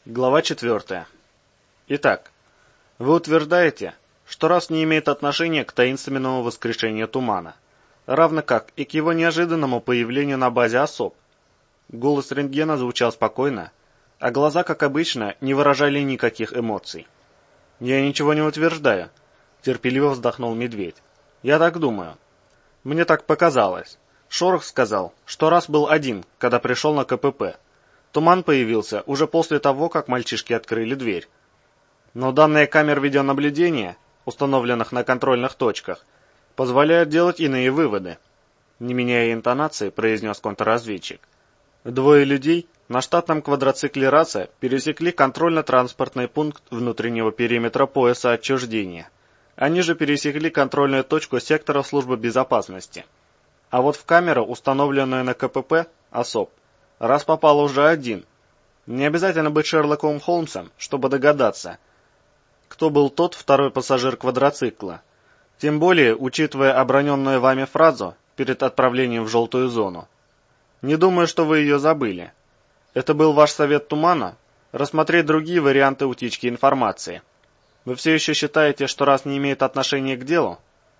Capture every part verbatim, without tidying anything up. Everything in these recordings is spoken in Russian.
Глава четвертая. Итак, вы утверждаете, что раз не имеет отношения к таинственному воскрешению тумана, равно как и к его неожиданному появлению на базе особ. Голос рентгена звучал спокойно, а глаза, как обычно, не выражали никаких эмоций. «Я ничего не утверждаю», — терпеливо вздохнул медведь. «Я так думаю. Мне так показалось. Шорох сказал, что раз был один, когда пришел на ка пэ пэ. Туман появился уже после того, как мальчишки открыли дверь. Но данные камер видеонаблюдения, установленных на контрольных точках, позволяют делать иные выводы», — не меняя интонации, произнес контрразведчик. «Двое людей на штатном квадроцикле «Раса» пересекли контрольно-транспортный пункт внутреннего периметра пояса отчуждения. Они же пересекли контрольную точку сектора службы безопасности. А вот в камеру, установленную на ка пэ пэ, особ, раз попал уже один. Не обязательно быть Шерлоком Холмсом, чтобы догадаться, кто был тот второй пассажир квадроцикла. Тем более, учитывая оброненную вами фразу перед отправлением в желтую зону. Не думаю, что вы ее забыли. Это был ваш совет Тумана рассмотреть другие варианты утечки информации. Вы все еще считаете, что раз не имеет отношения к делу?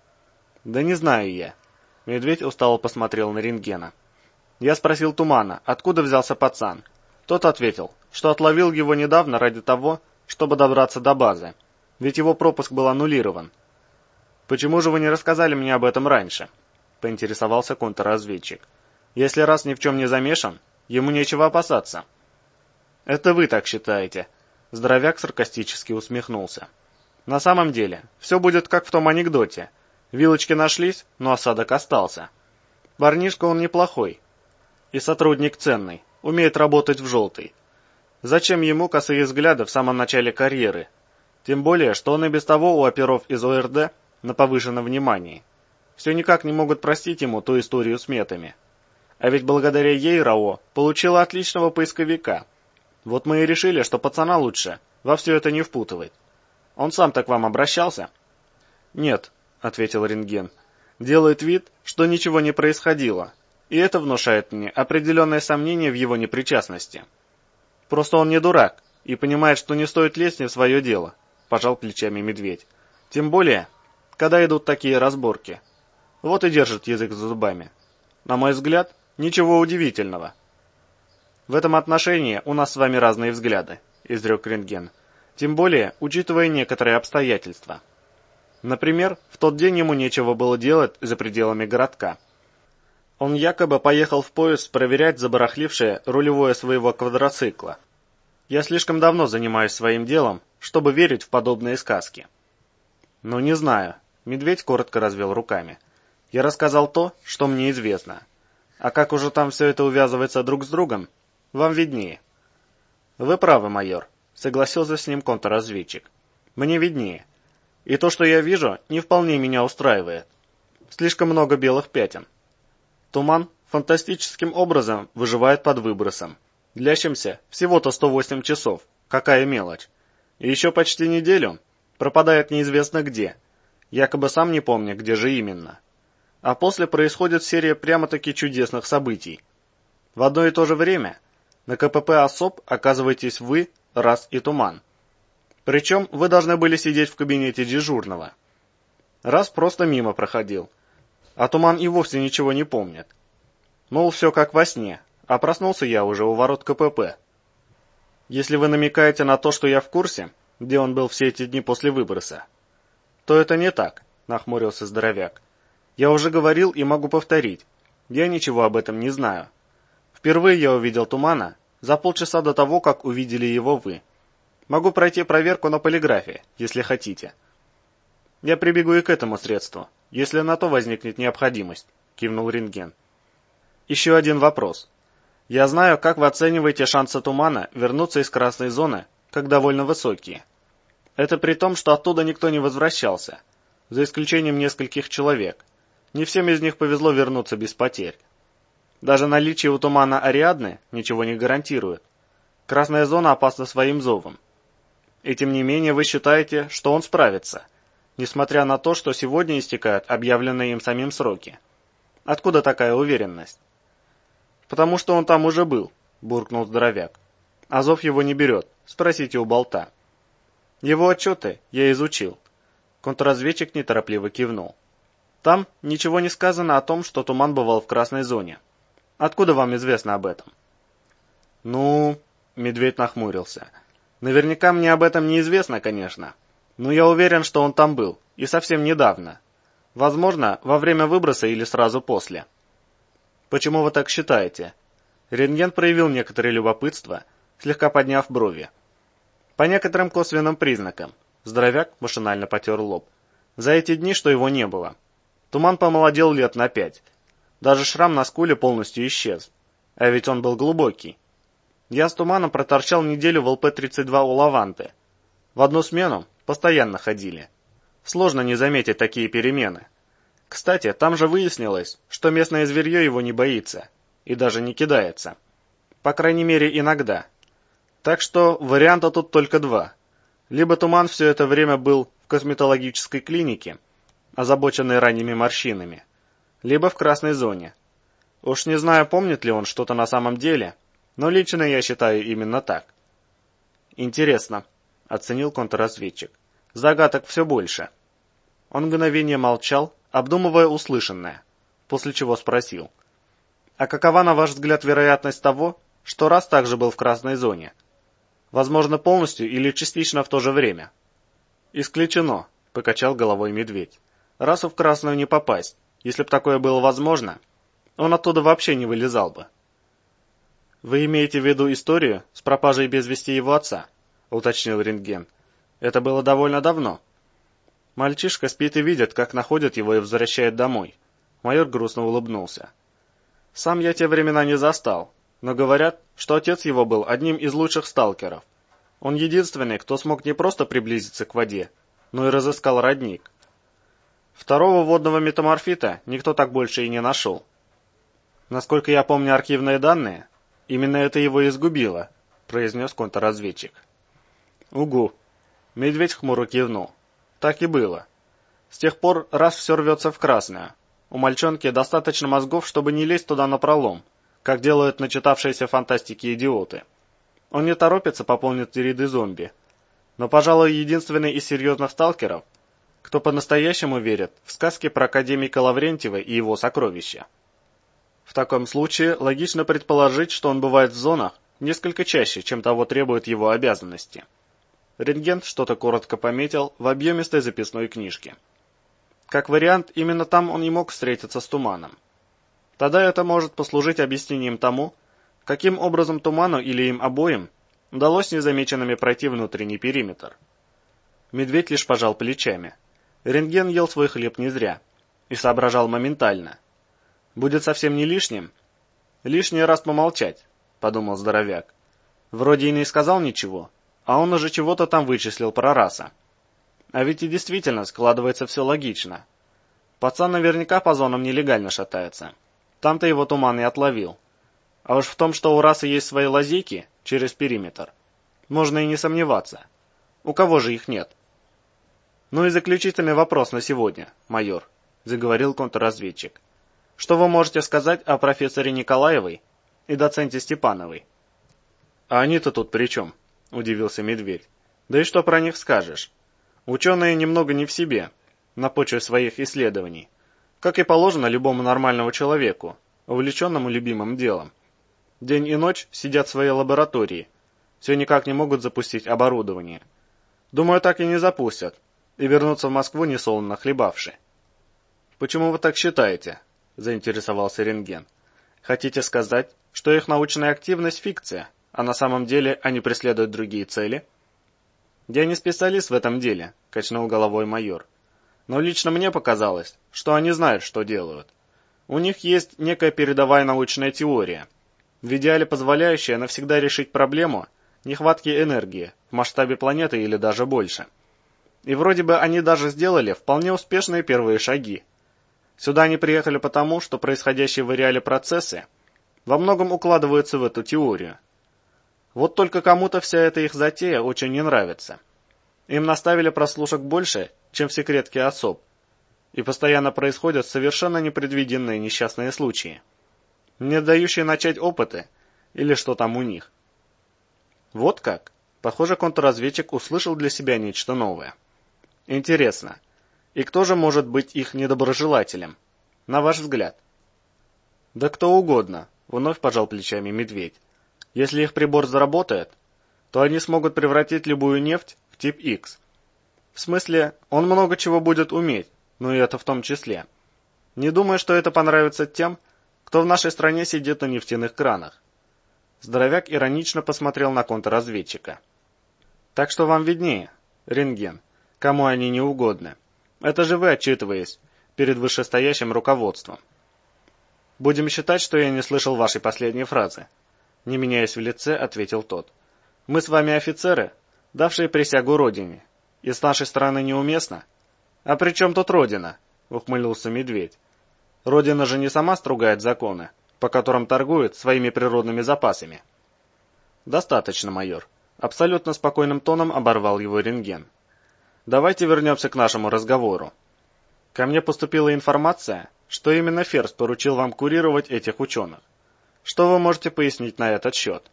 Да не знаю я. Медведь устало посмотрел на рентгена. Я спросил Тумана, откуда взялся пацан. Тот ответил, что отловил его недавно ради того, чтобы добраться до базы. Ведь его пропуск был аннулирован. «Почему же вы не рассказали мне об этом раньше?» — поинтересовался контрразведчик. «Если раз ни в чем не замешан, ему нечего опасаться». «Это вы так считаете», — здоровяк саркастически усмехнулся. «На самом деле, все будет как в том анекдоте. Вилочки нашлись, но осадок остался. Парнишка он неплохой. И сотрудник ценный, умеет работать в желтый. Зачем ему косые взгляды в самом начале карьеры? Тем более, что он и без того у оперов из о эр дэ на повышенном внимании. Все никак не могут простить ему ту историю с метами. А ведь благодаря ей РАО получила отличного поисковика. Вот мы и решили, что пацана лучше во все это не впутывать. Он сам-то к вам обращался?» «Нет», — ответил рентген. «Делает вид, что ничего не происходило, и это внушает мне определенное сомнение в его непричастности. Просто он не дурак и понимает, что не стоит лезть не в свое дело», — пожал плечами медведь. «Тем более, когда идут такие разборки. Вот и держит язык за зубами. На мой взгляд, ничего удивительного». «В этом отношении у нас с вами разные взгляды», — изрек рентген. «Тем более, учитывая некоторые обстоятельства. Например, в тот день ему нечего было делать за пределами городка. Он якобы поехал в поезд проверять забарахлившее рулевое своего квадроцикла. Я слишком давно занимаюсь своим делом, чтобы верить в подобные сказки». «Ну, не знаю», — медведь коротко развел руками. «Я рассказал то, что мне известно. А как уже там все это увязывается друг с другом, вам виднее». «Вы правы, майор», — согласился с ним контрразведчик. «Мне виднее. И то, что я вижу, не вполне меня устраивает. Слишком много белых пятен. Туман фантастическим образом выживает под выбросом, длящимся всего-то сто восемь часов. Какая мелочь. И еще почти неделю пропадает неизвестно где, якобы сам не помня, где же именно. А после происходит серия прямо-таки чудесных событий. В одно и то же время на ка пэ пэ особ оказываетесь вы, Раз и Туман. Причем вы должны были сидеть в кабинете дежурного. Раз просто мимо проходил, а Туман и вовсе ничего не помнит. Мол, все как во сне, а проснулся я уже у ворот ка пэ пэ. Если вы намекаете на то, что я в курсе, где он был все эти дни после выброса, то это не так, нахмурился здоровяк. Я уже говорил и могу повторить. Я ничего об этом не знаю. Впервые я увидел Тумана за полчаса до того, как увидели его вы. Могу пройти проверку на полиграфе, если хотите. Я прибегу и к этому средству, если на то возникнет необходимость, кивнул рентген. Еще один вопрос. Я знаю, как вы оцениваете шансы Тумана вернуться из красной зоны, как довольно высокие. Это при том, что оттуда никто не возвращался, за исключением нескольких человек. Не всем из них повезло вернуться без потерь. Даже наличие у Тумана Ариадны ничего не гарантирует. Красная зона опасна своим зовом. И тем не менее вы считаете, что он справится, несмотря на то, что сегодня истекают объявленные им самим сроки. Откуда такая уверенность? «Потому что он там уже был», — буркнул здоровяк. Азов его не берет, спросите у болта. Его отчеты я изучил. Контрразведчик неторопливо кивнул. Там ничего не сказано о том, что туман бывал в красной зоне. Откуда вам известно об этом? Ну, Медведь нахмурился. Наверняка мне об этом неизвестно, конечно. Но я уверен, что он там был, и совсем недавно. Возможно, во время выброса или сразу после. Почему вы так считаете? Рентген проявил некоторое любопытство, слегка подняв брови. По некоторым косвенным признакам. Здоровяк машинально потер лоб. За эти дни, что его не было. Туман помолодел лет на пять. Даже шрам на скуле полностью исчез. А ведь он был глубокий. Я с туманом проторчал неделю в эл пэ тридцать два у Лаванты. В одну смену постоянно ходили. Сложно не заметить такие перемены. Кстати, там же выяснилось, что местное зверье его не боится. И даже не кидается. По крайней мере, иногда. Так что варианта тут только два. Либо туман все это время был в косметологической клинике, озабоченный ранними морщинами, либо в красной зоне. Уж не знаю, помнит ли он что-то на самом деле, но лично я считаю именно так. Интересно, оценил контрразведчик. Загадок все больше. Он мгновение молчал, обдумывая услышанное, после чего спросил. А какова, на ваш взгляд, вероятность того, что раз также был в красной зоне? Возможно, полностью или частично в то же время? Исключено, покачал головой Медведь. Расу в красную не попасть. Если б такое было возможно, он оттуда вообще не вылезал бы. Вы имеете в виду историю с пропажей без вести его отца? Уточнил Рентген. Это было довольно давно. Мальчишка спит и видит, как находят его и возвращает домой. Майор грустно улыбнулся. Сам я те времена не застал, но говорят, что отец его был одним из лучших сталкеров. Он единственный, кто смог не просто приблизиться к воде, но и разыскал родник. Второго водного метаморфита никто так больше и не нашел. Насколько я помню архивные данные, именно это его и изгубило, произнес контрразведчик. Угу. Медведь хмуро кивнул. Так и было. С тех пор раз все рвется в красную. У мальчонки достаточно мозгов, чтобы не лезть туда напролом, как делают начитавшиеся фантастики идиоты. Он не торопится пополнить ряды зомби. Но, пожалуй, единственный из серьезных сталкеров, кто по-настоящему верит в сказки про академика Лаврентьева и его сокровища. В таком случае логично предположить, что он бывает в зонах несколько чаще, чем того требуют его обязанности. Рентген что-то коротко пометил в объемистой записной книжке. Как вариант, именно там он и мог встретиться с туманом. Тогда это может послужить объяснением тому, каким образом туману или им обоим удалось незамеченными пройти внутренний периметр. Медведь лишь пожал плечами. Рентген ел свой хлеб не зря и соображал моментально. Будет совсем не лишним лишний раз помолчать, подумал здоровяк. Вроде и не сказал ничего, а он уже чего-то там вычислил про раса. А ведь и действительно складывается все логично. Пацан наверняка по зонам нелегально шатается. Там-то его туман и отловил. А уж в том, что у расы есть свои лазейки через периметр, можно и не сомневаться. У кого же их нет? Ну и заключительный вопрос на сегодня, майор, заговорил контрразведчик. Что вы можете сказать о профессоре Николаевой и доценте Степановой? А они-то тут при чем? Удивился Медведь. Да и что про них скажешь? Ученые немного не в себе, на почве своих исследований, как и положено любому нормальному человеку, увлеченному любимым делом. День и ночь сидят в своей лаборатории, все никак не могут запустить оборудование. Думаю, так и не запустят, и вернутся в Москву несолоно хлебавши. Почему вы так считаете? Заинтересовался Рентген. Хотите сказать, что их научная активность фикция, а на самом деле они преследуют другие цели? Я не специалист в этом деле, качнул головой майор. Но лично мне показалось, что они знают, что делают. У них есть некая передовая научная теория, в идеале позволяющая навсегда решить проблему нехватки энергии в масштабе планеты или даже больше. И вроде бы они даже сделали вполне успешные первые шаги. Сюда они приехали потому, что происходящие в реале процессы во многом укладываются в эту теорию. Вот только кому-то вся эта их затея очень не нравится. Им наставили прослушек больше, чем в секретке особ, и постоянно происходят совершенно непредвиденные несчастные случаи, не дающие начать опыты или что там у них. Вот как? Похоже, контрразведчик услышал для себя нечто новое. Интересно, и кто же может быть их недоброжелателем? На ваш взгляд? Да кто угодно, вновь пожал плечами Медведь. Если их прибор заработает, то они смогут превратить любую нефть в тип Икс. В смысле, он много чего будет уметь, но и это в том числе. Не думаю, что это понравится тем, кто в нашей стране сидит на нефтяных кранах. Здоровяк иронично посмотрел на контрразведчика. Так что вам виднее, рентген, кому они не угодны. Это же вы отчитываясь перед вышестоящим руководством. Будем считать, что я не слышал вашей последней фразы. Не меняясь в лице, ответил тот. Мы с вами офицеры, давшие присягу Родине. И с нашей стороны неуместно? А при чем тут Родина? Ухмыльнулся Медведь. Родина же не сама стругает законы, по которым торгует своими природными запасами. Достаточно, майор. Абсолютно спокойным тоном оборвал его рентген. Давайте вернемся к нашему разговору. Ко мне поступила информация, что именно Ферзь поручил вам курировать этих ученых. Что вы можете пояснить на этот счет?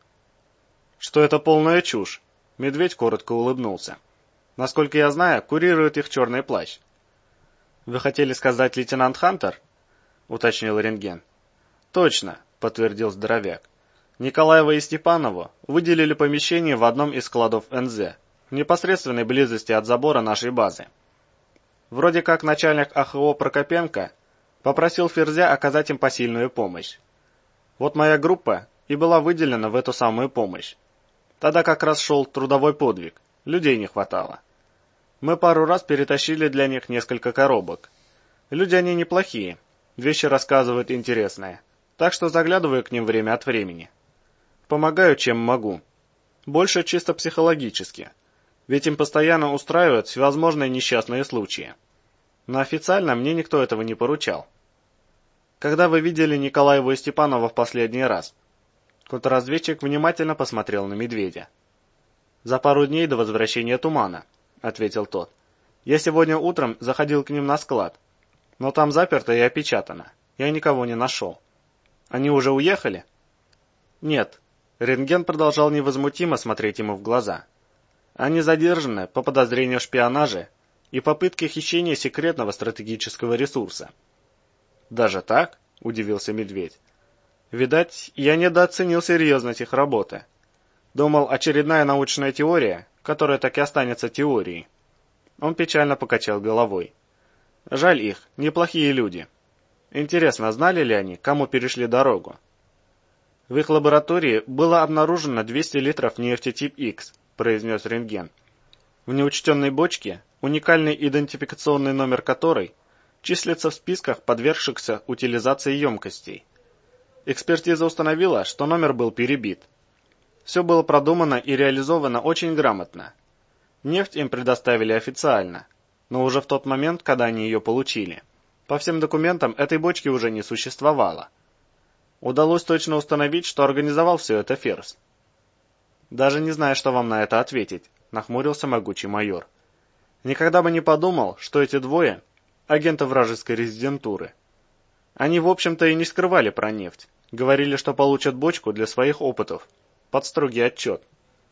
Что это полная чушь. Медведь коротко улыбнулся. Насколько я знаю, курирует их черный плащ. Вы хотели сказать лейтенант Хантер? Уточнил рентген. Точно, подтвердил здоровяк. Николаева и Степанову выделили помещение в одном из складов эн зэ, в непосредственной близости от забора нашей базы. Вроде как начальник а ха о Прокопенко попросил Ферзя оказать им посильную помощь. Вот моя группа и была выделена в эту самую помощь. Тогда как раз шел трудовой подвиг, людей не хватало. Мы пару раз перетащили для них несколько коробок. Люди они неплохие, вещи рассказывают интересные, так что заглядываю к ним время от времени. Помогаю, чем могу. Больше чисто психологически, ведь им постоянно устраивают всевозможные несчастные случаи. Но официально мне никто этого не поручал. Когда вы видели Николаева и Степанова в последний раз? Контрразведчик внимательно посмотрел на Медведя. За пару дней до возвращения Тумана, ответил тот. Я сегодня утром заходил к ним на склад, но там заперто и опечатано. Я никого не нашел. Они уже уехали? Нет. Рентген продолжал невозмутимо смотреть ему в глаза. Они задержаны по подозрению в шпионаже и попытке хищения секретного стратегического ресурса. Даже так? Удивился Медведь. Видать, я недооценил серьезность их работы. Думал, очередная научная теория, которая так и останется теорией. Он печально покачал головой. Жаль их, неплохие люди. Интересно, знали ли они, кому перешли дорогу? В их лаборатории было обнаружено двести литров нефти тип Икс, произнес рентген. В неучтенной бочке, уникальный идентификационный номер которой числится в списках подвергшихся утилизации емкостей. Экспертиза установила, что номер был перебит. Все было продумано и реализовано очень грамотно. Нефть им предоставили официально, но уже в тот момент, когда они ее получили. По всем документам этой бочки уже не существовало. Удалось точно установить, что организовал все это Ферзь. Даже не знаю, что вам на это ответить, нахмурился могучий майор. Никогда бы не подумал, что эти двое – агенты вражеской резидентуры. Они, в общем-то, и не скрывали про нефть. Говорили, что получат бочку для своих опытов. Под строгий отчет.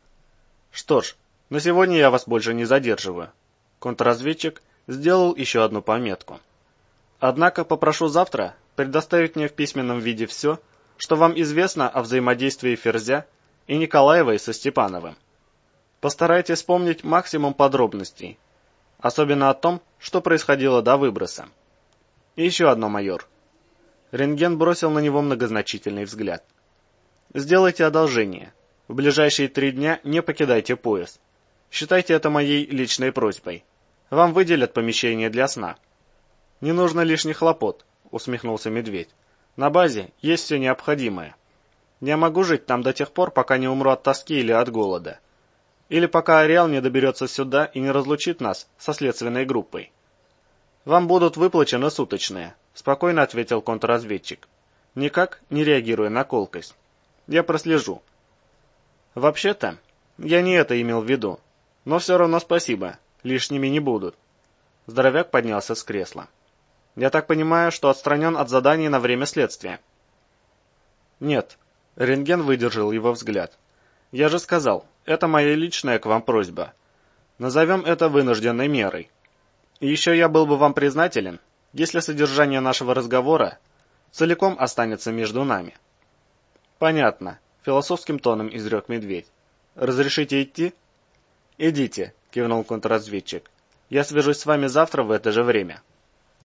Что ж, на сегодня я вас больше не задерживаю. Контрразведчик сделал еще одну пометку. Однако попрошу завтра предоставить мне в письменном виде все, что вам известно о взаимодействии Ферзя и Николаевой со Степановым. Постарайтесь вспомнить максимум подробностей, особенно о том, что происходило до выброса. И еще одно, майор. Рентген бросил на него многозначительный взгляд. Сделайте одолжение. В ближайшие три дня не покидайте пояс. Считайте это моей личной просьбой. Вам выделят помещение для сна. Не нужно лишних хлопот, усмехнулся Медведь. На базе есть все необходимое. Я могу жить там до тех пор, пока не умру от тоски или от голода. Или пока Ареал не доберется сюда и не разлучит нас со следственной группой. Вам будут выплачены суточные, спокойно ответил контрразведчик, никак не реагируя на колкость. Я прослежу. Вообще-то, я не это имел в виду, но все равно спасибо, лишними не будут. Здоровяк поднялся с кресла. Я так понимаю, что отстранен от заданий на время следствия. Нет, рентген выдержал его взгляд. Я же сказал, это моя личная к вам просьба. Назовем это вынужденной мерой. И еще я был бы вам признателен, если содержание нашего разговора целиком останется между нами». «Понятно», — философским тоном изрек медведь. «Разрешите идти?» «Идите», — кивнул контрразведчик. «Я свяжусь с вами завтра в это же время».